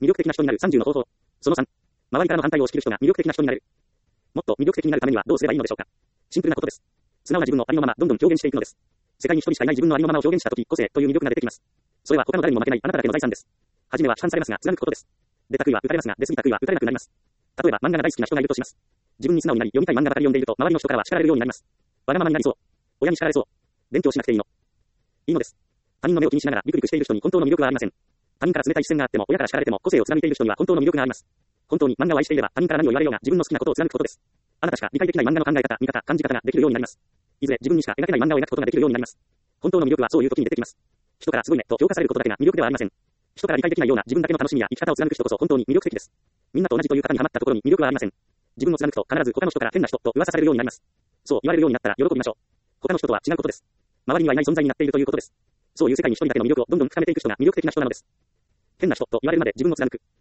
魅力的な人になる30の方法。その3。周りからの反対を押し切る人が魅力的な人になる。もっと魅力的になるためにはどうすればいいのでしょうか。シンプルなことです。素直な自分のありのままどんどん表現していくのです。世界に一人しかいない自分のありのままを表現したとき、個性という魅力が出てきます。それは他の誰にも負けないあなただけの財産です。はじめは批判されますが貫くことです。出たくいは打たれますが出過ぎたくいは打たれなくなります。例えば漫画が大好きな人がいるとします。自分に素直になり読みたい漫画ばかり読んでいると周りの人からは叱られるようになります。わがままになりそう。親に叱られそう。勉強しなくていいの。いいのです。他人の目を気にしながらビクビクしている人に本当の魅力はありません。他人から冷たい視線があっても親から叱られても個性を貫いている人には本当の魅力があります。本当に漫画を愛していれば他人から何を言われようが自分の好きなことを貫くことです。あなたしか理解できない漫画の考え方、見方、感じ方ができるようになります。いずれ自分にしか描けない漫画を描くことができるようになります。本当の魅力はそういう時に出てきます。人からすごいねと評価されることだけが魅力ではありません。人から理解できないような自分だけの楽しみや生き方を貫く人こそ本当に魅力的です。みんなと同じという型にはまったところに魅力はありません。自分を貫くと必ず他の人から変な人と噂されるようになります。そう言われるようになったら喜びましょう。他の人とは違うことです。周りにはいない存在になっているということです。そういう世界に一人だけの魅力をどんどん深めていく人が魅力的な人なのです。変な人と言われるまで自分を貫く。